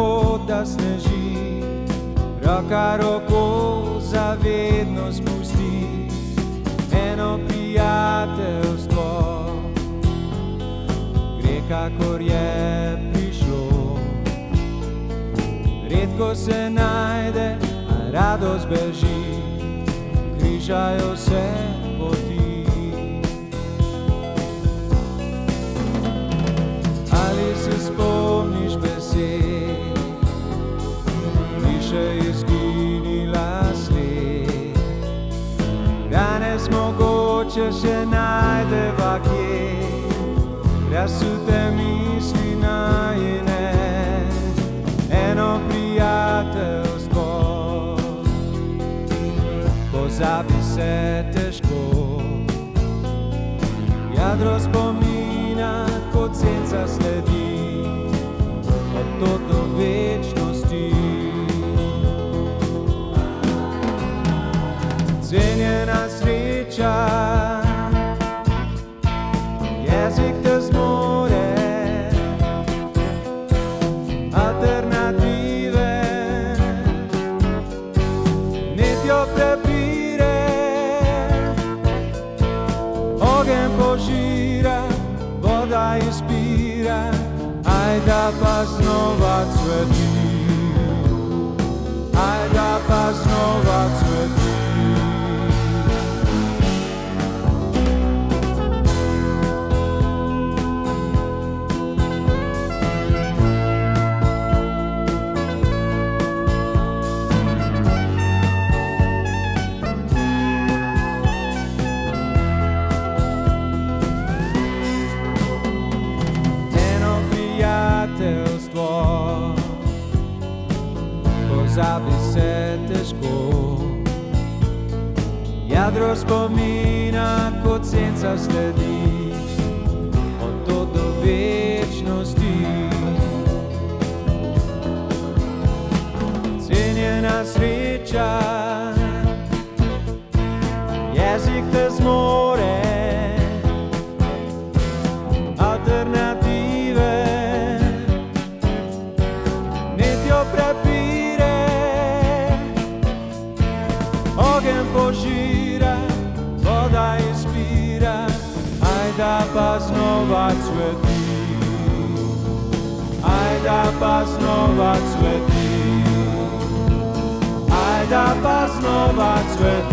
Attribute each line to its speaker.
Speaker 1: tako da sneži, roka roko zavedno spusti. Eno prijateljstvo gre, kakor je prišlo. Redko se najde, a radost beži, križajo se poti. Ali se spomniš besed, tiše izginila sled. Danes mogoče še najdeva kje, razsute misli najine. Eno prijateljstvo pozabi se težko, jadro spomina kot senca sledi, od tod do večnosti. Cenjena sreča, jezik te zmore, alternative netjo prepire. Ogen požira, voda izpira, ajda pa znova cveti, ajda pa znova cveti. Pozabi se težko, jadro spomina kot senca sledi, od tod do večnosti. Cenjena sreča, jezik te zmore, alternative netjo prepire. Ogen požira, voda izpira, ajda pa znova cveti, ajda pa znova cveti, ajda pa znova cveti.